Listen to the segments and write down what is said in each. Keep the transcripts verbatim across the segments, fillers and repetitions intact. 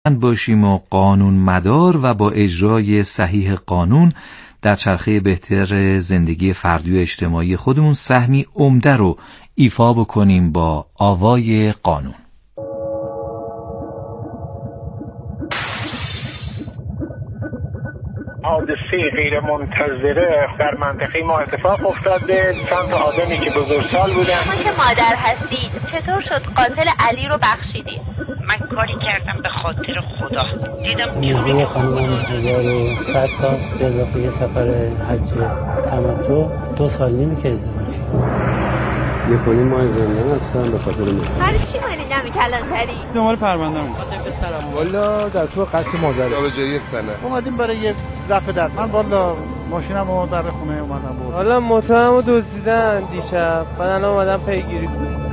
باشیم و قانون مدار و با اجرای صحیح قانون در چرخه بهتر زندگی فردی و اجتماعی خودمون سهمی عمده رو ایفا بکنیم با آوای قانون. حادثه غیر منتظره در منطقه ما اتفاق افتاده. چند تا آدمی که بزرگسال بودن. شما که مادر هستید چطور شد قاتل علی رو بخشیدید؟ من کاری کردم به خاطر خدا. دیدم نیروی خانم هزار و صد تاست به اضافه یه سفر حج تمتع دو سال نیمی که ازدواج کردم. یک و نیم ماه زندان هستم به خاطر من. برای چی مانی نمی کلانتری؟ دنبال پرونده‌ام. به سلام. والا در تو قتل مادر. یا به جای یک سنه. اومدیم برای یه رفع درد. من والا ماشینمو در خونه اومدم بود. حالا موتورمو دزدیدن دیشب. من الان اومدم پیگیری کنم.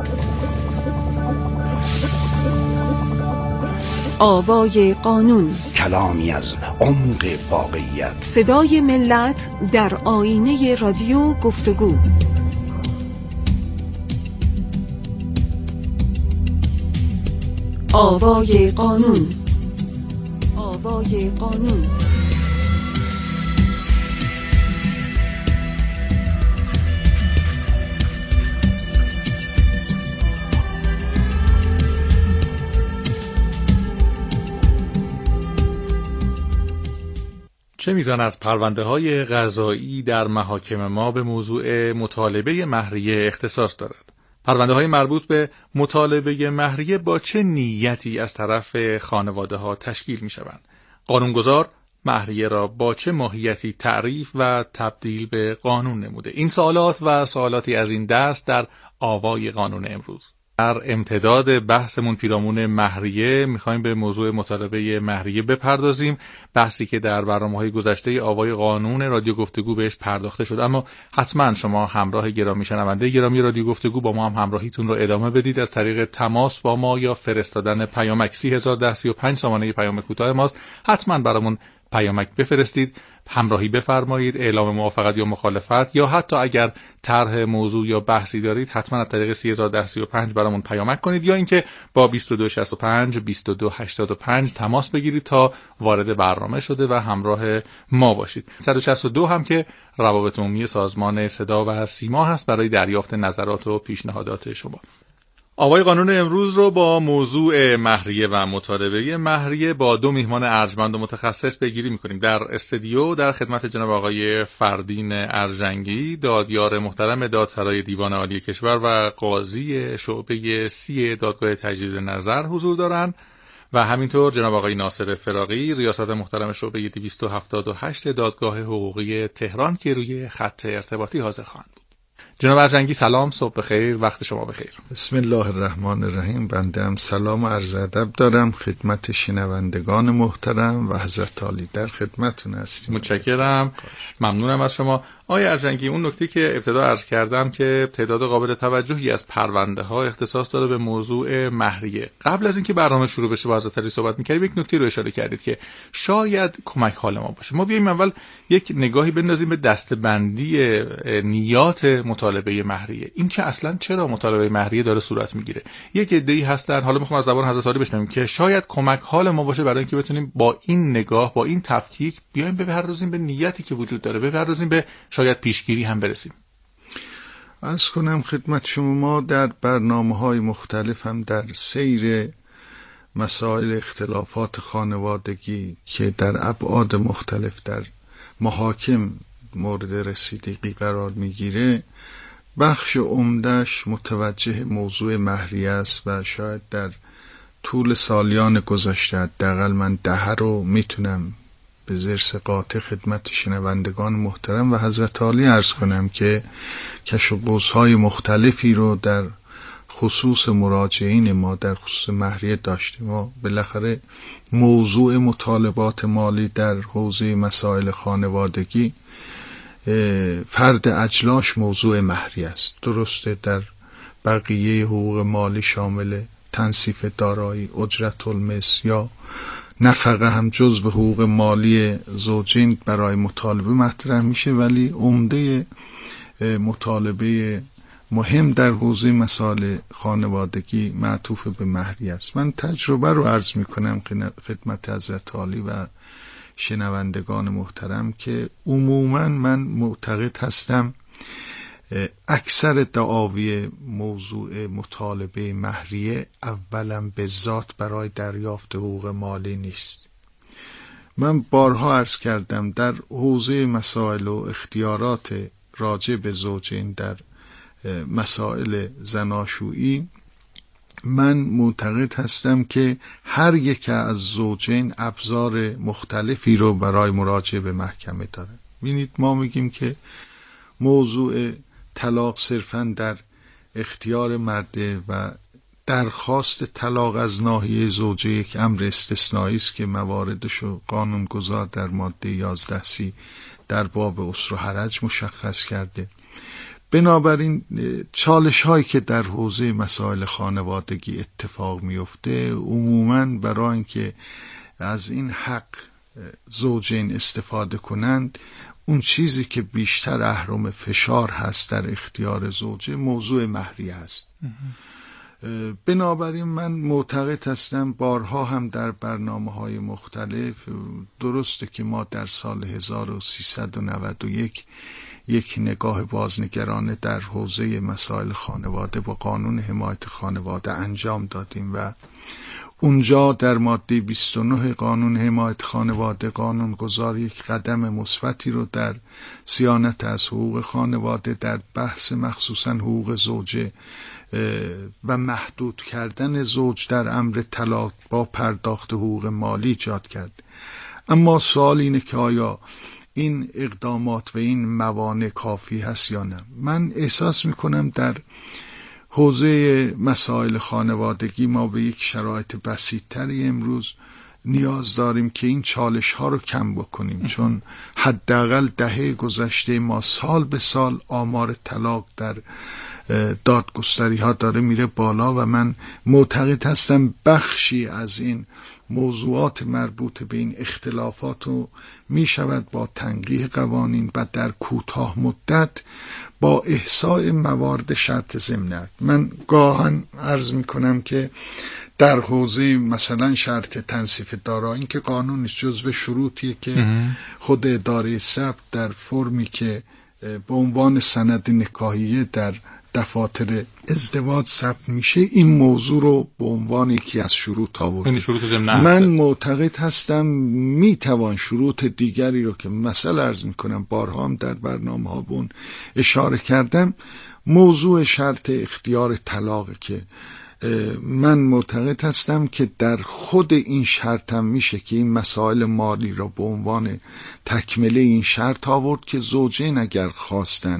آوای قانون، کلامی از عمق واقعیت، صدای ملت در آینه رادیو گفتگو. آوای قانون، آوای قانون. چه میزان از پرونده‌های قضایی در محاکم ما به موضوع مطالبه مهریه اختصاص دارد؟ پرونده‌های مربوط به مطالبه مهریه با چه نیتی از طرف خانواده‌ها تشکیل می‌شوند؟ قانونگذار مهریه را با چه ماهیتی تعریف و تبدیل به قانون نموده؟ این سوالات و سوالاتی از این دست در آوای قانون امروز. در امتداد بحثمون پیرامون مهریه میخوایم به موضوع مطالبه مهریه بپردازیم، بحثی که در برنامه‌های گذشته آوای قانون رادیو گفتگو بهش پرداخته شد. اما حتما شما همراه گرامی شنونده گرامی رادیو گفتگو با ما هم همراهیتون رو ادامه بدید از طریق تماس با ما یا فرستادن پیامک سی هزار و ده سی و پنج سامانه پیام کوتاه ماست. حتما برامون پیامک بفرستید، همراهی بفرمایید، اعلام موافقت یا مخالفت، یا حتی اگر طرح موضوع یا بحثی دارید حتما از طریق سی هزار و ده سی و پنج برامون پیامک کنید، یا اینکه با بیست و دو شصت و پنج بیست و دو هشتاد و پنج تماس بگیرید تا وارد برنامه شده و همراه ما باشید. صد و شصت و دو هم که روابط عمومی سازمان صدا و سیما هست برای دریافت نظرات و پیشنهادات شما. آوای قانون امروز رو با موضوع مهریه و مطالبه مهریه با دو میهمان ارجمند و متخصص پیگیری می‌کنیم. در استودیو در خدمت جناب آقای فردین ارجنگی، دادیار محترم دادسرای دیوان عالی کشور و قاضی شعبه سی دادگاه تجدید نظر حضور دارند و همینطور جناب آقای ناصر فراقی، ریاست محترم شعبه دویست و هفتاد و هشت دادگاه حقوقی تهران که روی خط ارتباطی حاضر خواهند بود. جناب ارجنگی سلام، صبح بخیر، وقت شما بخیر. بسم الله الرحمن الرحیم. بنده هم سلام و عرض ادب دارم خدمت شنوندگان محترم و حضرت عالی در خدمتتون هستیم. متشکرم، ممنونم از شما. آقای ارجنگی، اون نکته که ابتدا عرض کردم که تعداد قابل توجهی از پرونده ها اختصاص داره به موضوع مهریه. قبل از اینکه برنامه شروع بشه با حضرت علی صحبت می‌کردیم، یک نکته رو اشاره کردید که شاید کمک حال ما باشه. ما بیایم اول یک نگاهی بندازیم به دسته‌بندی نیات مطالبه مهریه. این که اصلا چرا مطالبه مهریه داره صورت میگیره. یک عده‌ای هستن، حالا می‌خوام از زبان حضرت علی بشنویم که شاید کمک حال ما باشه برای اینکه بتونیم با این نگاه، با این تفکیک بیایم بپردازیم به نیتی که وجود داره، بپردازیم به شاید پیشگیری هم برسیم. عرض کنم خدمت شما، ما در برنامه‌های مختلف هم در سیر مسائل اختلافات خانوادگی که در ابعاد مختلف در محاکم مورد رسیدگی قرار میگیره، بخش عمده‌اش متوجه موضوع مهریه است و شاید در طول سالیان گذشته حداقل من ده رو میتونم به ضرس قاطع خدمت شنوندگان محترم و حضرت عالی عرض کنم که کشف و قوس‌های مختلفی رو در خصوص مراجعین ما در خصوص مهریه داشتیم. ما بالاخره موضوع مطالبات مالی در حوزه مسائل خانوادگی فرد اجلاش موضوع مهریه است. درسته در بقیه حقوق مالی شامل تنصیف دارایی، اجرت المس یا نفقه هم جزو حقوق مالی زوجین برای مطالبه مطرح میشه، ولی عمده مطالبه مهم در حوزه مسائل خانوادگی معطوف به مهریه است. من تجربه رو عرض میکنم خدمت حضرت عالی و شنوندگان محترم که عموما من معتقد هستم اکثر دعاوی موضوع مطالبه مهریه اولا به ذات برای دریافت حقوق مالی نیست. من بارها عرض کردم در حوزه مسائل و اختیارات راجع به زوجین در مسائل زناشویی من معتقد هستم که هر یک از زوجین ابزار مختلفی رو برای مراجعه به محکمه داره. ببینید ما میگیم که موضوع طلاق صرفاً در اختیار مرده و درخواست طلاق از ناحیه زوجه یک امر استثنایی است که مواردشو قانونگذار در ماده یازده سی در باب اسر و حرج مشخص کرده. بنابراین چالش هایی که در حوزه مسائل خانوادگی اتفاق میفته عموماً برای اینکه از این حق زوجین استفاده کنند، اون چیزی که بیشتر اهرم فشار هست در اختیار زوجه موضوع مهریه است. بنابراین من معتقد هستم بارها هم در برنامه‌های مختلف، درسته که ما در سال هزار و سیصد و نود و یک یک نگاه بازنگرانه در حوزه مسائل خانواده با قانون حمایت خانواده انجام دادیم و اونجا در ماده بیست و نه قانون حمایت خانواده قانون گذار یک قدم مثبتی رو در صیانت از حقوق خانواده در بحث مخصوصا حقوق زوجه و محدود کردن زوج در امر طلاق با پرداخت حقوق مالی ایجاد کرد. اما سوال اینه که آیا این اقدامات و این موانع کافی هست یا نه؟ من احساس میکنم در حوزه مسائل خانوادگی ما به یک شرایط بسیط‌تری امروز نیاز داریم که این چالش ها رو کم بکنیم، چون حداقل دهه گذشته ما سال به سال آمار طلاق در دادگستری ها داره میره بالا و من معتقد هستم بخشی از این موضوعات مربوط به این اختلافات رو می شود با تنقیح قوانین و در کوتاه مدت با احصاء موارد شرط ضمنیت. من گاهن عرض می کنم که در حوزه مثلا شرط تنصیف دارایی که قانون جزو شروطیه که خود اداره ثبت در فرمی که به عنوان سند نکاحیه در دفاتر ازدواج ثبت میشه این موضوع رو به عنوان یکی از شروط آورد. شروط من معتقد هستم میتوان شروط دیگری رو که مثلا عرض میکنم بارها هم در برنامه ها بون اشاره کردم، موضوع شرط اختیار طلاق که من معتقد هستم که در خود این شرط هم میشه که این مسائل مالی را به عنوان تکمله این شرط آورد که زوجین اگر خواستن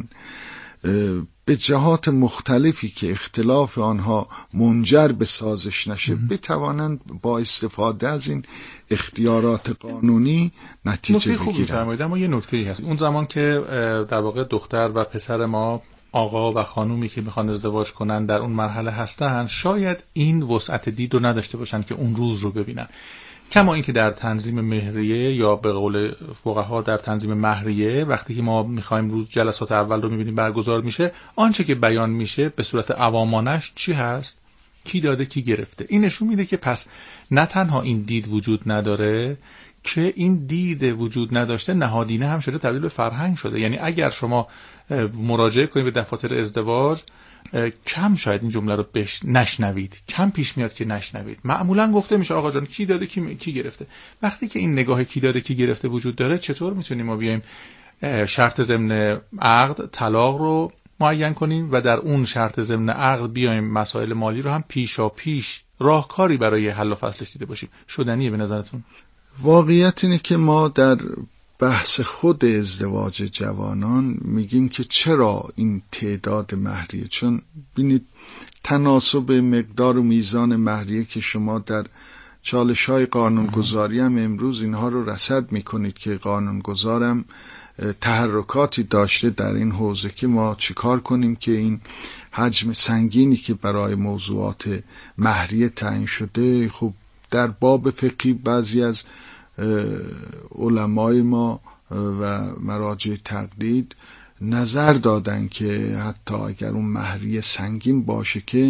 به جهات مختلفی که اختلاف آنها منجر به سازش نشه بتوانند با استفاده از این اختیارات قانونی نتیجه بگیرند. خوبی فرمایید. اما یه نکته‌ای هست، اون زمان که در واقع دختر و پسر ما آقا و خانومی که میخوان ازدواج کنن در اون مرحله هستن، شاید این وسعت دید رو نداشته باشن که اون روز رو ببینن. کما اینکه در تنظیم مهریه یا به قول فقها در تنظیم مهریه وقتی که ما میخوایم روز جلسات اول رو میبینیم برگزار میشه، آنچه که بیان میشه به صورت عوامانش چی هست؟ کی داده کی گرفته. این نشون میده که پس نه تنها این دید وجود نداره که این دید وجود نداشته نهادینه هم شده تبدیل به فرهنگ شده. یعنی اگر شما مراجعه کنید به دفاتر ازدواج کم شاید این جمله رو بش نشنوید، کم پیش میاد که نشنوید. معمولا گفته میشه آقا جان کی داده کی, کی گرفته. وقتی که این نگاه کی داده کی گرفته وجود داره، چطور میتونیم ما بیایم شرط ضمن عقد طلاق رو معین کنیم و در اون شرط ضمن عقد بیایم مسائل مالی رو هم پیشا پیش راهکاری برای حل و فصلش دیده باشیم؟ شدنیه به نظرتون؟ واقعیت اینه که ما در بحث خود ازدواج جوانان میگیم که چرا این تعداد مهریه، چون بینید تناسب مقدار و میزان مهریه که شما در چالش‌های قانونگذاری هم امروز اینها رو رصد میکنید که قانونگذارم تحرکاتی داشته در این حوزه که ما چیکار کنیم که این حجم سنگینی که برای موضوعات مهریه تعیین شده، خب در باب فقهی بعضی از علمای ما و مراجع تقلید نظر دادن که حتی اگر اون مهریه سنگین باشه که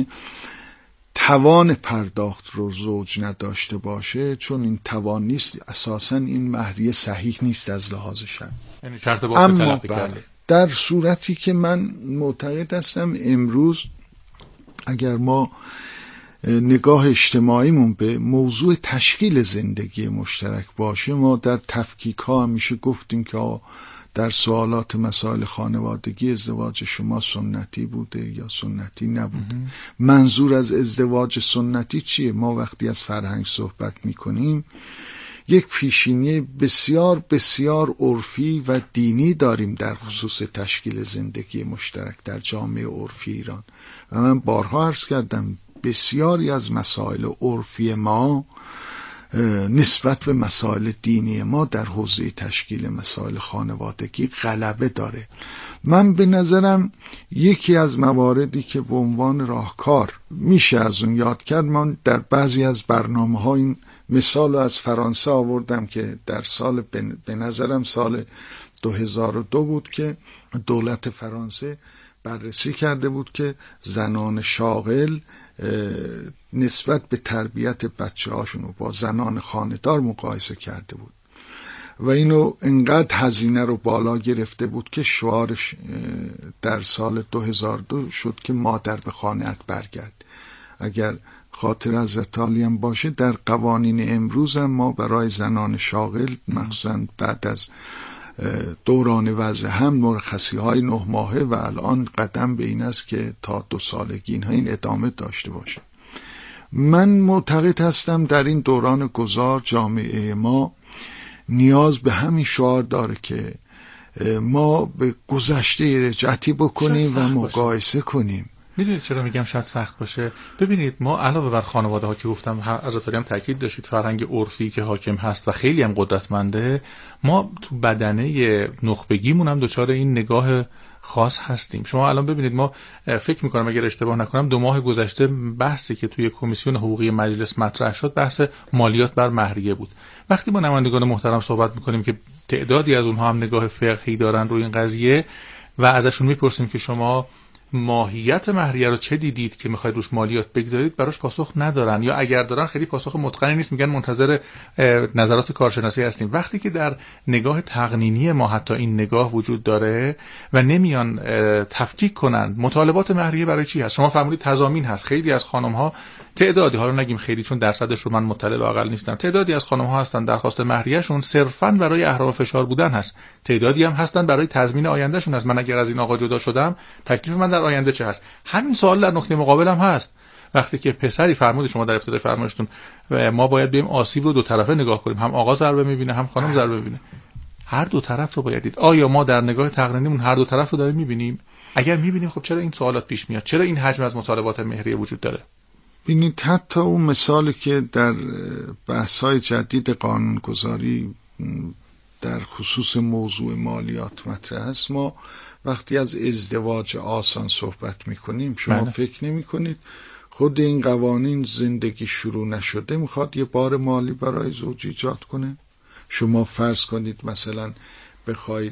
توان پرداخت رو زوج نداشته باشه، چون این توان نیست اساساً این مهریه صحیح نیست از لحاظ شرعی. یعنی شرط باقی اما تلقی بله کرده. در صورتی که من معتقد هستم امروز اگر ما نگاه اجتماعیمون به موضوع تشکیل زندگی مشترک باشه، ما در تفکیک ها همیشه گفتیم که در سوالات مسائل خانوادگی ازدواج شما سنتی بوده یا سنتی نبوده. منظور از ازدواج سنتی چیه؟ ما وقتی از فرهنگ صحبت میکنیم یک پیشینه بسیار بسیار عرفی و دینی داریم در خصوص تشکیل زندگی مشترک در جامعه عرفی ایران و من بارها عرض کردم بسیاری از مسائل عرفی ما نسبت به مسائل دینی ما در حوزه تشکیل مسائل خانوادگی غلبه داره. من به نظرم یکی از مواردی که به عنوان راهکار میشه از اون یاد کرد، من در بعضی از برنامه ها این مثال رو از فرانسه آوردم که در سال به نظرم سال دو هزار و دو بود که دولت فرانسه بررسی کرده بود که زنان شاغل نسبت به تربیت بچه هاشون رو با زنان خانه‌دار مقایسه کرده بود و اینو انقدر هزینه رو بالا گرفته بود که شعارش در سال دو هزار و دو شد که مادر به خانه‌ات برگرد. اگر خاطر حضرت عالی هم باشه در قوانین امروز هم ما برای زنان شاغل مخصوصا بعد از دوران وضع هم مرخصی های نه ماهه و الان قدم به این است که تا دو سالگی اینها این ادامه داشته باشه. من معتقد هستم در این دوران گذار جامعه ما نیاز به همین شعار داره که ما به گذشته رجعتی بکنیم و مقایسه کنیم. میدونید چرا میگم شاید سخت باشه؟ ببینید ما علاوه بر خانواده ها که گفتم از هم تاکید داشتید فرهنگ عرفی که حاکم هست و خیلی هم قدرتمنده، ما تو بدنه نخبگیمون هم دچار این نگاه خاص هستیم. شما الان ببینید ما فکر میکنم اگر اشتباه نکنم دو ماه گذشته بحثی که توی کمیسیون حقوقی مجلس مطرح شد بحث مالیات بر مهریه بود. وقتی با نمایندگان محترم صحبت میکنیم که تعدادی از اونها هم نگاه فقهی دارن روی این قضیه و ازشون میپرسیم که شما ماهیت مهریه رو چه دیدید که میخواید روش مالیات بگذارید، براش پاسخ ندارن یا اگر دارن خیلی پاسخ متقنی نیست، میگن منتظر نظرات کارشناسی هستیم. وقتی که در نگاه تقنینی ما حتی این نگاه وجود داره و نمیان تفکیک کنن مطالبات مهریه برای چی هست. شما فرمودید تضامین هست، خیلی از خانم ها تعدادی، حالا نگیم خیلی چون درصدش رو من مطلع لااقل نیستم، تعدادی از خانم ها هستن درخواست مهریه‌شون صرفاً برای اهرام فشار بودن هست، تعدادی هم هستن برای تضمین آیندهشون هست. من اگر از این آقا جدا شدم تکلیف من در آینده چه هست؟ همین سوال در نقطه مقابل هم هست. وقتی که پسری فرمودید شما در ابتدای فرمایشتون ما باید بریم آسیب رو دو طرفه نگاه کنیم، هم آقا ضربه می‌بینه هم خانم ضربه می‌بینه، هر دو طرف رو باید دید. آیا ما در نگاه تقنینیمون هر دو طرف رو داریم می‌بینیم؟ اگر می‌بینیم خب چرا این سوالات پیش میاد؟ چرا این حجم از مطالبات مهریه وجود داره؟ ببینید حتی اون مثالی که در بحث‌های جدید قانونگذاری در خصوص موضوع مالیات مطرح است، ما وقتی از ازدواج آسان صحبت میکنیم شما بله. فکر نمی کنید خود این قوانین زندگی شروع نشده میخواد یه بار مالی برای زوج ایجاد کنه؟ شما فرض کنید مثلا بخواید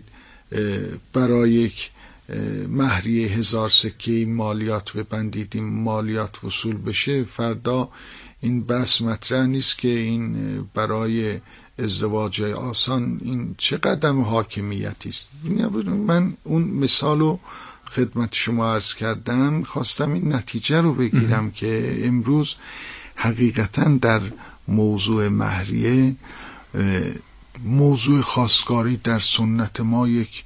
برای یک مهریه هزار سکه مالیات ببندید، این مالیات وصول بشه، فردا این بحث مطرح نیست که این برای ازدواج آسان این چه قدم حاکمیتی است. من اون مثالو خدمت شما عرض کردم، خواستم این نتیجه رو بگیرم که امروز حقیقتا در موضوع مهریه موضوع خواستگاری در سنت ما یک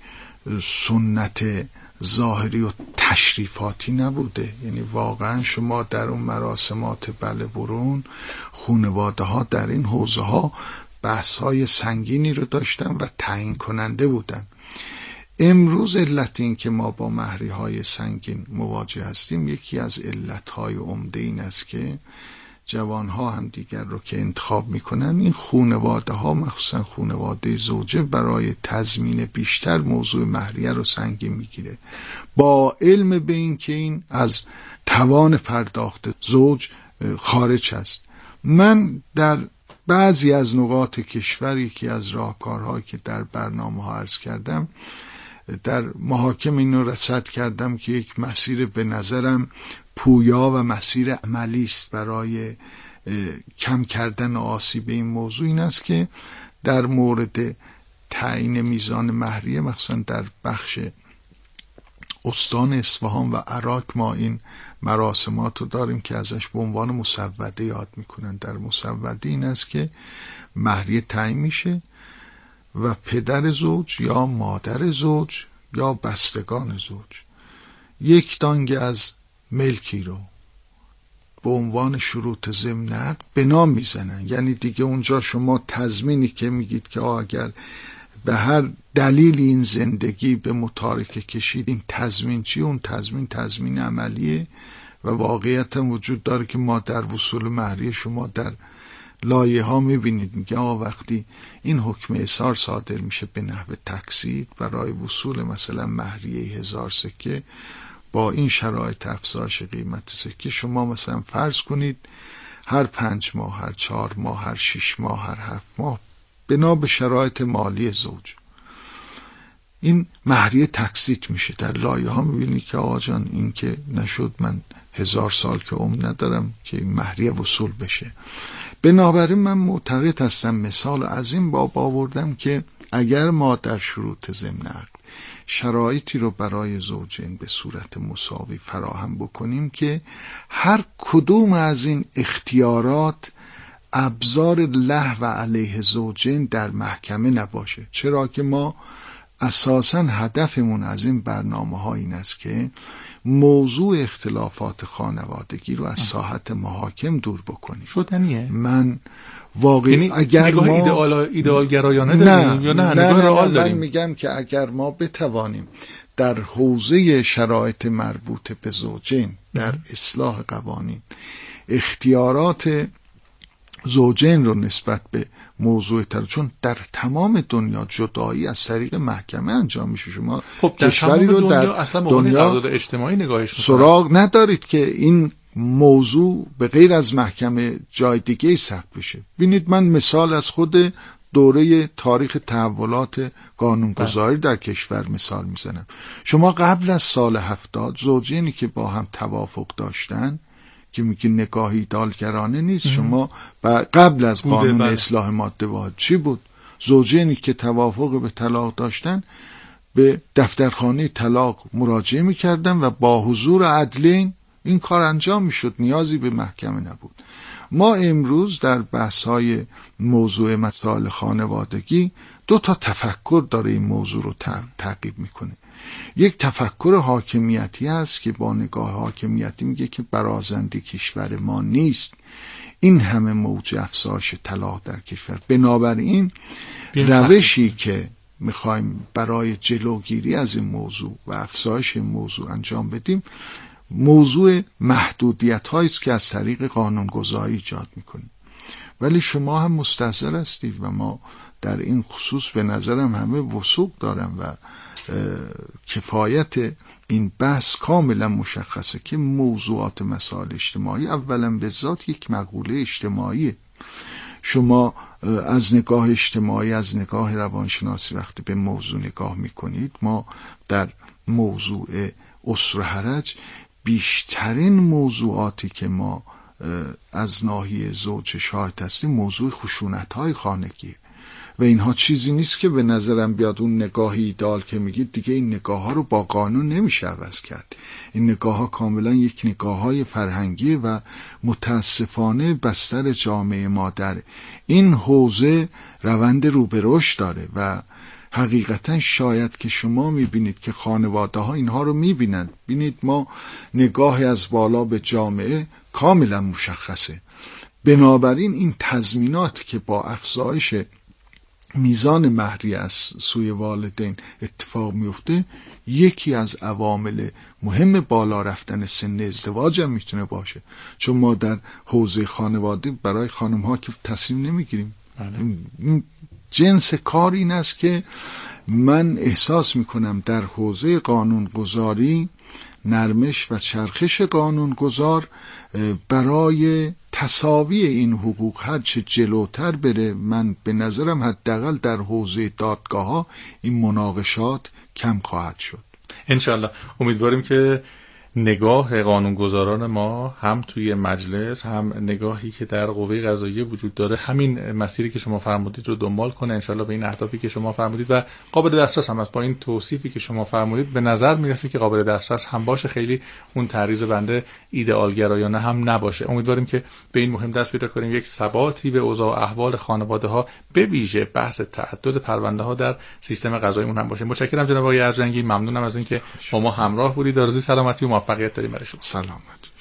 سنت ظاهری و تشریفاتی نبوده. یعنی واقعا شما در اون مراسمات بله برون خانواده ها در این حوزه ها بحث های سنگینی رو داشتن و تعیین کننده بودن. امروز علت این که ما با مهریه های سنگین مواجه هستیم، یکی از علت های عمده این است که جوان ها هم دیگر رو که انتخاب میکنن این خانواده ها مخصوصا خانواده زوجه برای تضمین بیشتر موضوع مهریه رو سنگین میگیره با علم به این که این از توان پرداخت زوج خارج است. من در بعضی از نقاط کشوری که از راهکارهایی که در برنامه ها عرض کردم در محاکم اینو رصد کردم که یک مسیر به نظرم پویا و مسیر عملی است برای کم کردن آسیب این موضوع، این است که در مورد تعیین میزان مهریه مخصوصا در بخش استان اصفهان و عراق ما این مراسمات رو داریم که ازش به عنوان مسوده یاد میکنن. در مسوده این است که مهریه تعیین میشه و پدر زوج یا مادر زوج یا بستگان زوج یک دانگ از ملکی رو به عنوان شروط ضمن عقد به نام میزنن. یعنی دیگه اونجا شما تضمینی که میگید که اگر به هر دلیل این زندگی به متارکه کشید، این تضمین چی؟ اون تضمین تضمین عملیه و واقعیت هم وجود داره که ما در وصول مهریه شما در لایه ها میبینید میگه آقا وقتی این حکم ایثار صادر میشه به نحو تقسیط برای وصول مثلا مهریه هزار سکه با این شرایط افزایش قیمت سکه، شما مثلا فرض کنید هر پنج ماه، هر چهار ماه، هر شش ماه، هر هفت ماه بنا به شرایط مالی زوج این مهریه تقسیط میشه. در لایه ها میبینید که آقا جان این که نشد من هزار سال که عمر ندارم که این مهریه وصول بشه. بنابراین من معتقد هستم مثال از این باب آوردم که اگر ما در شروط ضمن عقد شرایطی رو برای زوجین به صورت مساوی فراهم بکنیم که هر کدوم از این اختیارات ابزار لهو علیه زوجین در محکمه نباشه. چرا که ما اساساً هدفمون از این برنامه ها این است که موضوع اختلافات خانوادگی رو از ساحت محاکم دور بکنیم. شدنیه؟ من واقعی یعنی اگر نگاه ما ایدئال ایدئال گرایانه داریم یا نه, نه نگاه نه رئال من داریم؟ میگم که اگر ما بتوانیم در حوزه شرایط مربوط به زوجین در اصلاح قوانین اختیارات زوجین رو نسبت به موضوع تر، چون در تمام دنیا جدایی از طریق محکمه انجام میشه. شما خب در کشوری تمام رو دنیا در اصلا به دنیا قرارداد اجتماعی نگاهش میکنن، سراغ ندارید که این موضوع به غیر از محکمه جای دیگه ثبت بشه. ببینید من مثال از خود دوره تاریخ تحولات قانونگذاری در کشور مثال میزنم. شما قبل از سال هفتاد زوجینی که با هم توافق داشتن که میگه نگاهی ایدئالگرانه نیست، شما قبل از قانون بله. اصلاح ماده واحد چی بود؟ زوجینی که توافق به طلاق داشتن به دفترخانه طلاق مراجعه میکردن و با حضور عدلین این کار انجام میشد، نیازی به محکمه نبود. ما امروز در بحث‌های موضوع مسائل خانوادگی دو تا تفکر داره این موضوع رو تعقیب میکنه. یک تفکر حاکمیتی هست که با نگاه حاکمیتی میگه که برازنده کشور ما نیست این همه موج افزایش طلاق در کشور، بنابراین روشی که میخوایم برای جلوگیری از این موضوع و افزایش این موضوع انجام بدیم موضوع محدودیت هایی است که از طریق قانونگذاری ایجاد میکنیم. ولی شما هم مستحضر هستید و ما در این خصوص به نظرم همه وثوق دارم و کفایت این بحث کاملا مشخصه که موضوعات مسائل اجتماعی اولا به ذات یک مقوله اجتماعیه. شما از نگاه اجتماعی، از نگاه روانشناسی وقتی به موضوع نگاه میکنید، ما در موضوع اسر و حرج بیشترین موضوعاتی که ما از ناحیه زوج شاهد هستیم موضوع خشونت‌های خانگی و اینها چیزی نیست که به نظرم بیاد اون نگاهی ایدئال که میگید دیگه این نگاه ها رو با قانون نمیشه عوض کرد. این نگاه ها کاملا یک نگاه های فرهنگی و متاسفانه بستر جامعه ما در این حوزه روند رو به رشد داره و حقیقتا شاید که شما میبینید که خانواده ها اینها رو میبینند. بینید ما نگاه از بالا به جامعه کاملا مشخصه. بنابراین این تضمینات که با افزایش میزان مهریه از سوی والدین اتفاق میفته یکی از عوامل مهم بالا رفتن سن ازدواج هم میتونه باشه، چون ما در حوزه خانواده برای خانم ها که تصمیم نمیگیریم. جنس کار این است که من احساس میکنم در حوزه قانون گذاری نرمش و چرخش قانون گذار برای تساوی این حقوق هرچه جلوتر بره، من به نظرم حداقل در حوزه دادگاه ها این مناقشات کم خواهد شد. انشالله. امیدواریم که نگاه قانونگذاران ما هم توی مجلس هم نگاهی که در قوه قضاییه وجود داره همین مسیری که شما فرمودید رو دنبال کنه، انشالله به این اهدافی که شما فرمودید و قابل دسترس هم است. با این توصیفی که شما فرمودید به نظر میرسه که قابل دسترس هم باشه، خیلی اون تعریض بنده ایدئالگرایانه هم نباشه. امیدواریم که به این مهم دست پیدا کنیم، یک ثباتی به اوضاع و احوال خانواده ها به ویژه بحث تعدد پرونده ها در سیستم قضاییمون هم باشه. متشکرم جناب آقای ارجنگی، ممنونم از اینکه با ما همراه بودید. آرزوی سلامتی و موفقیت داریم برای شما. سلامت.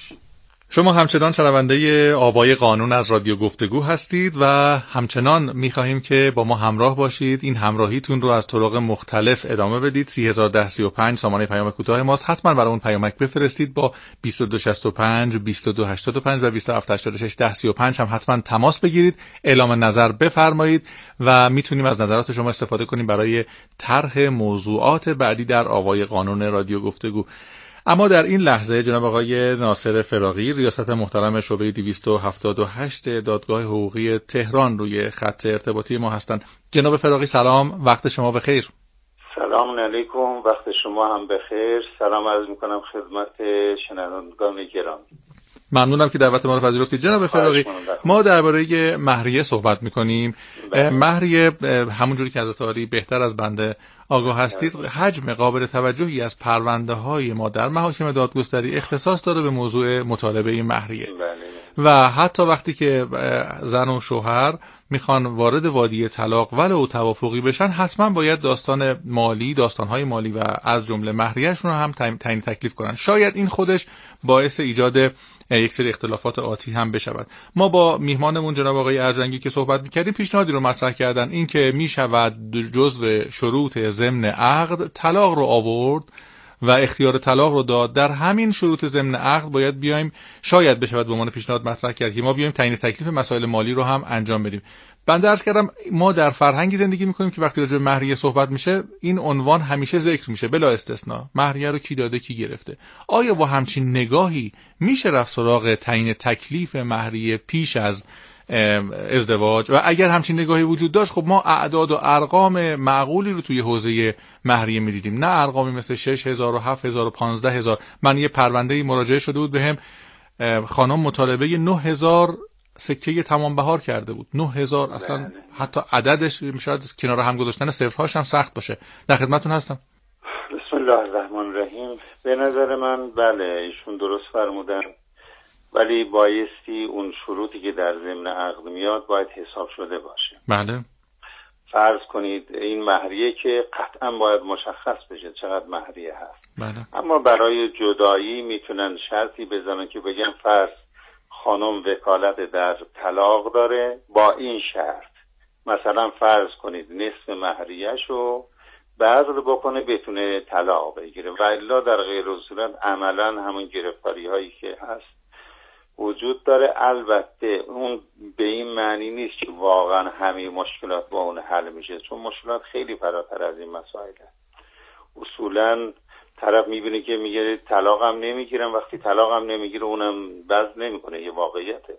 شما همچنان شنونده آوای قانون از رادیو گفتگو هستید و همچنان می‌خواهیم که با ما همراه باشید. این همراهیتون رو از طرق مختلف ادامه بدید. سه هزار و ده سی و پنج سامانه پیام کوتاه ماست. حتما برای اون پیامک بفرستید. با بیست و دو شصت و پنج بیست و دو هشتاد و پنج و بیست و هفت هشتاد و شش ده سی و پنج هم حتما تماس بگیرید. اعلام نظر بفرمایید و میتونیم از نظرات شما استفاده کنیم برای طرح موضوعات بعدی در آوای قانون رادیو گفتگو. اما در این لحظه جناب آقای ناصر فراغی، ریاست محترم شعبه دویست و هفتاد و هشت دادگاه حقوقی تهران روی خط ارتباطی ما هستند. جناب فراغی سلام، وقت شما بخیر. سلام علیکم، وقت شما هم بخیر. سلام عرض میکنم خدمت شنوندگان گرامی. ممنونم که دعوت ما رو پذیرفتید. جناب فراغی، ما درباره مهریه صحبت میکنیم. مهریه همونجوری که حضرت عالی بهتر از بنده آگاه هستید، حجم قابل توجهی از پرونده های ما در محاکم دادگستری اختصاص داره به موضوع مطالبه مهریه و حتی وقتی که زن و شوهر میخوان وارد وادی طلاق ولو توافقی بشن، حتما باید داستان مالی، داستانهای مالی و از جمله مهریه‌شون رو هم تعیین تکلیف کنن. شاید این خودش باعث ایجاد یک سری اختلافات آتی هم بشود. ما با میهمانمون جناب آقای ارجنگی که صحبت می‌کردیم پیشنهادی رو مطرح کردن، این که میشود جزو شروط ضمن عقد طلاق رو آورد و اختیار طلاق رو داد. در همین شروط ضمن عقد باید بیایم، شاید بشود به عنوان پیشنهاد مطرح کرد که ما بیایم تعیین تکلیف مسائل مالی رو هم انجام بدیم. بنده عرض کردم ما در فرهنگی زندگی میکنیم که وقتی راجع به مهریه صحبت میشه این عنوان همیشه ذکر میشه بلا استثناء، مهریه رو کی داده کی گرفته. آیا با همچین نگاهی میشه رفت سراغ تعیین تکلیف مهریه پیش از ازدواج؟ و اگر همچین نگاهی وجود داشت، خب ما اعداد و ارقام معقولی رو توی حوزه مهریه میدیدیم، نه ارقامی مثل شش هزار و هفت هزار و پانزده هزار. من یه پرونده مراجعه شده بود بهم، خانم مطالبه نه هزار سکه تمام بهار کرده بود. نه هزار اصلا بله. حتی عددش شاید کنار هم گذاشتن صفرهاش هم سخت باشه. در خدمتتون هستم. بسم الله الرحمن الرحیم. به نظر من بله ایشون درست فرمودن، ولی بایستی اون شروطی که در ضمن عقد میاد باید حساب شده باشه. بله. فرض کنید این مهریه که قطعا باید مشخص بشه چقدر مهریه هست. بله. اما برای جدایی میتونن شرطی بزنن که بگن فرض خانم وکالت در طلاق داره، با این شرط مثلا فرض کنید نصف مهریه‌شو بذل بکنه بتونه طلاق بگیره، و الا در غیر صورت عملا همون گرفتاری هایی که هست وجود داره. البته اون به این معنی نیست که واقعا همه مشکلات با اون حل میشه، چون مشکلات خیلی فراتر از این مسائل هست. اصولا طرف میبینه که میگه طلاق هم نمیگیرم، وقتی طلاق هم نمیگیره اونم بذل نمیکنه، یه واقعیته.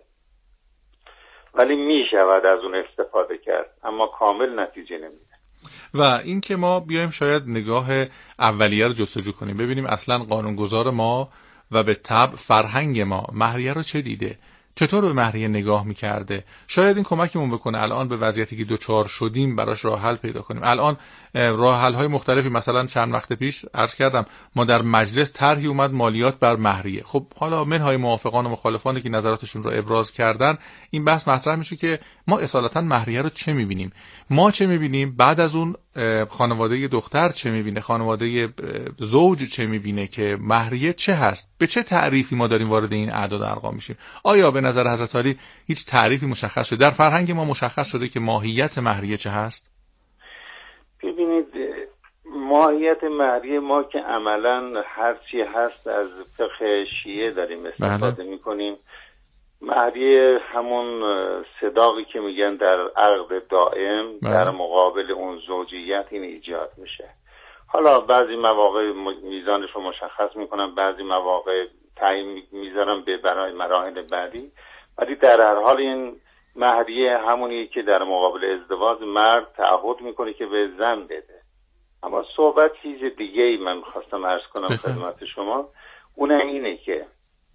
ولی میشود از اون استفاده کرد، اما کامل نتیجه نمیده. و این که ما بیایم شاید نگاه اولیه رو جستجو کنیم، ببینیم اصلا قانونگذار ما و به طبع فرهنگ ما مهریه رو چه دیده، چطور به مهریه نگاه میکرده. شاید این کمکمون بکنه الان به وضعیتی که دوچار شدیم براش راه حل پیدا کنیم. الان راه حل های مختلفی، مثلا چند وقت پیش عرض کردم ما در مجلس طرحی اومد مالیات بر مهریه. خب حالا منهای موافقان و مخالفانی که نظراتشون رو ابراز کردن، این بحث مطرح میشه که ما اصالتا مهریه رو چه میبینیم، ما چه میبینیم، بعد از اون خانواده دختر چه میبینه، خانواده زوج چه میبینه که مهریه چه هست، به چه تعریفی ما داریم وارد این اعداد و ارقام میشیم. آیا به نظر حضرت عالی هیچ تعریفی مشخص شده؟ در فرهنگ ما مشخص شده که ماهیت مهریه چه هست؟ ببینید ماهیت مهریه ما که عملا هرچی هست از فقه شیعه داریم استفاده میکنیم. مهریه همون صداقی که میگن در عقد دائم بله. در مقابل اون زوجیت این ایجاد میشه. حالا بعضی مواقع میزانش رو مشخص میکنن، بعضی مواقع تعیین میذارن به برای مراحل بعدی، ولی در هر حال این مهریه همونی که در مقابل ازدواج مرد تعهد میکنه که به زن بده. اما صحبت چیز دیگه ای من میخواستم عرض کنم خدمت شما، اونم اینه که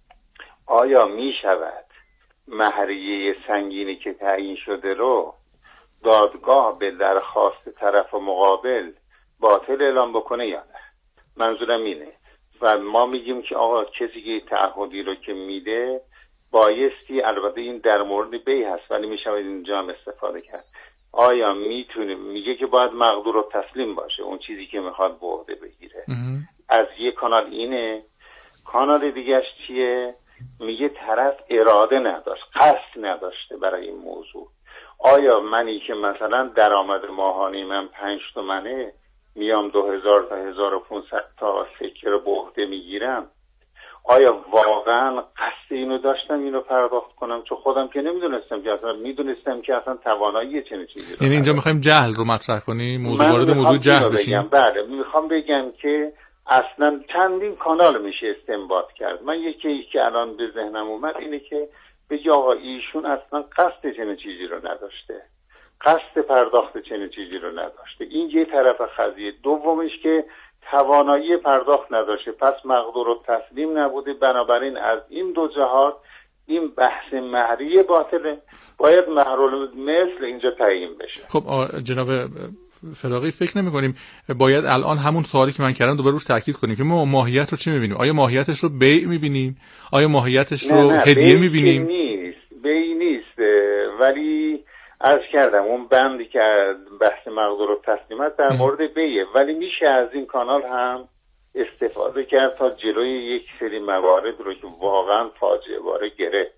آیا میشود مهریه سنگینی که تعیین شده رو دادگاه به درخواست طرف مقابل باطل اعلام بکنه یا نه؟ منظورم اینه و ما میگیم که آقا کسی که تعهدی رو که میده بایستی، البته این در مورد بی هست ولی میشه اینجا هم استفاده کرد، آیا میتونه، میگه که باید مقدور رو تسلیم باشه اون چیزی که میخواد به عهده بگیره. از یک کانال اینه، کانال دیگهش چیه؟ میگه طرف اراده نداشت، قصد نداشته برای این موضوع. آیا منی که مثلا درآمد ماهانه من پنج تومنه میام دو هزار تا هزار و پونصد تا سکه رو به عهده میگیرم، آیا واقعا قصد اینو داشتم اینو پرداخت کنم؟ چون خودم که نمیدونستم که اصلا، میدونستم که اصلا توانایی چنین چیزی رو. یعنی اینجا میخوایم جهل رو مطرح کنیم، موضوع وارد موضوع جهل بشیم. بله، میخوام بگم که اصلا چندین کانال میشه استنباط کرد. من یکی که الان به ذهنم اومد اینه که بگی آقا ایشون اصلا قصد چنین چیزی رو نداشته، قصد پرداخت چنین چیزی رو نداشته. این یه طرف قضیه. دومش که توانایی پرداخت نداشته، پس مقدور و تسلیم نبوده. بنابراین از این دو جهات این بحث مهریه باطله، باید مهر مثل اینجا تعیین بشه. خب جناب فراقی فکر نمی کنیم باید الان همون سوالی که من کردم دوباره روش تاکید کنیم که ما ماهیت رو چی می‌بینیم؟ آیا ماهیتش رو بیع می‌بینیم؟ آیا ماهیتش رو هدیه می‌بینیم؟ نیست، بیع نیست، ولی عرض کردم اون بندی که بحث مقدور و تسلیمات در مورد بیعه، ولی میشه از این کانال هم استفاده کرد تا جلوی یک سری موارد رو که واقعا فاجعه باره گرفت.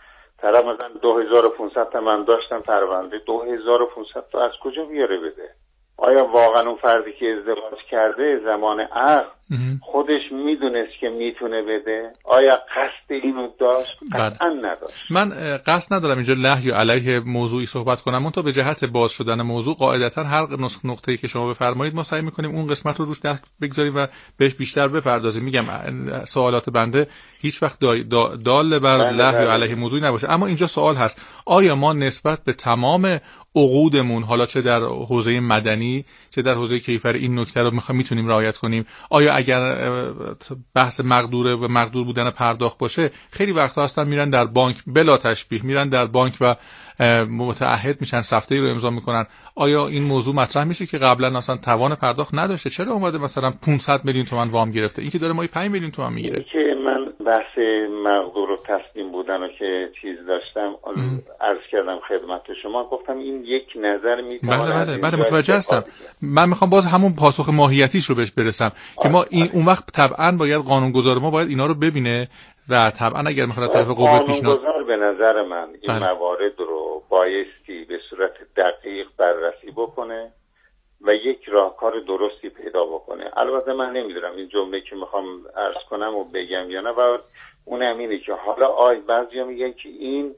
طرف مثلا دو هزار و پونصد تا من داشتم پرونده، دو هزار و پونصد تا از کجا بیاره بده؟ آیا واقعا اون فردی که ازدواج کرده زمان عقد خودش میدونست که میتونه بده؟ آیا قصد اینو داشت؟ قطعا نداشت. من قصد ندارم اینجا لهی یا علیه موضوعی صحبت کنم، اون تا به جهت باز شدن موضوع قاعدتا هر نقطه‌ای که شما بفرمایید ما سعی میکنیم اون قسمت رو روش دست بگذاریم و بهش بیشتر بپردازیم. میگم سوالات بنده هیچ وقت دال بر لهی یا علیه موضوعی نباشه، اما اینجا سوال هست آیا ما نسبت به تمام عقودمون، حالا چه در حوزه مدنی چه در حوزه کیفری، این نکته رو میخوایم میتونیم رعایت کنیم؟ آیا اگر بحث مقدوره و مقدور بودن پرداخت باشه، خیلی وقتا هستن میرن در بانک بلا تشبیه، میرن در بانک و متعهد میشن، سفته‌ای رو امضا میکنن. آیا این موضوع مطرح میشه که قبلا اصلا توان پرداخت نداشته، چرا اومده مثلا پانصد میلیون تومان وام گرفته؟ این که داره ماهی پنج میلیون تومان میگیره. که من بحث مقدور و تسلیم بودن رو که چیز داشتم عرض کردم خدمت شما، گفتم این یک نظر میتونه. بله بله بله متوجه هستم. من میخوام باز همون پاسخ ماهیتیش رو بهش برسم که ما این اون وقت طبعا باید قانونگذار ما باید اینا رو ببینه و طبعا اگر میخواد طرف قوه پیشنهاد، قانونگذار به نظر من این بله. موارد رو بایستی به صورت دقیق بررسی بکنه و یک راهکار درستی پیدا بکنه. البته من نمیدونم این جمله که میخوام عرض کنم و بگم یا نه، و اونم اینه که حالا آی بعضیا میگن که این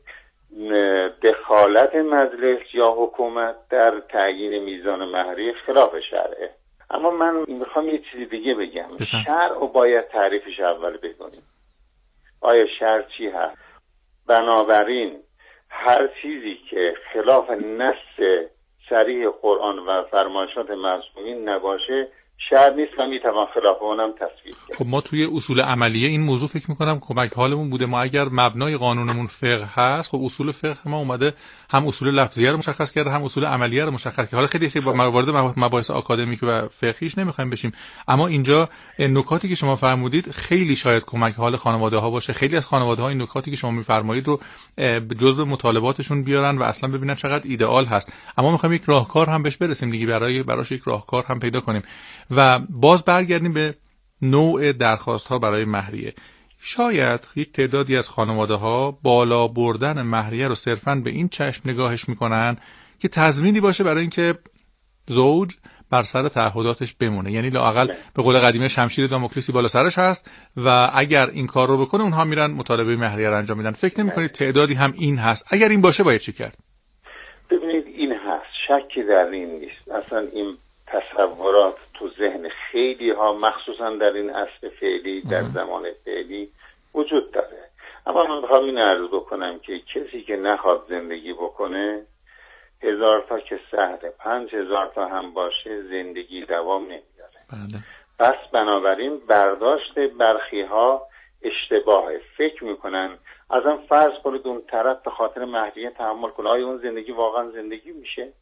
دخالت مجلس یا حکومت در تعیین میزان مهریه خلاف شرعه. اما من میخوام یه چیزی دیگه بگم. بسن. شرع رو باید تعریفش اول بکنیم. آیا شرع چی هست؟ بنابراین هر چیزی که خلاف نص صریح قرآن و فرمایشات معصومین نباشه شرع نیست و میتوان خلاف اونم تصویب کرد. خب ما توی اصول عملیه این موضوع فکر میکنم کمک حالمون بوده. ما اگر مبنای قانونمون فقه هست، خب اصول فقه ما اومده هم اصول لفظیه رو مشخص کرده هم اصول عملیه رو مشخص کرده. حالا خیلی خیلی وارد مباحث آکادمیک و فقهیش نمیخوایم بشیم، اما اینجا نکاتی که شما فرمودید خیلی شاید کمک حال خانواده ها باشه. خیلی از خانواده ها این نکاتی که شما میفرمایید رو جزء مطالباتشون بیارن و اصلا ببینن چقدر ایدئال هست. اما میخوایم یک راهکار هم بهش برسیم دیگه، برای براش یک راهکار هم پیدا کنیم. و باز برگردیم به نوع درخواست ها برای مهریه. شاید یک تعدادی از خانواده ها بالا بردن مهریه رو صرفاً به این چشم نگاهش میکنن که تضمینی باشه برای اینکه زوج بر سر تعهداتش بمونه. یعنی لااقل به قول قدیمی شمشیر داموکلیسی بالا سرش هست و اگر این کار رو بکنه اونها میرن مطالبه مهریه رو انجام میدن. فکر نمی‌کنید تعدادی هم این هست؟ اگر این باشه باید چی کرد؟ ببینید این هست، شکی در این نیست. اصلا این تصورات تو ذهن خیلی ها مخصوصا در این عصر فعلی، در زمان فعلی وجود داره. اما من بخوام این عرض بکنم که کسی که نخواد زندگی بکنه، هزار تا که سهله، پنج هزار تا هم باشه زندگی دوام نمیداره. بله. پس بنابراین برداشت برخی ها اشتباهه. فکر میکنن ازم فرض کنید اون طرف به خاطر مهریه تحمل کنه، آیا اون زندگی واقعا زندگی میشه؟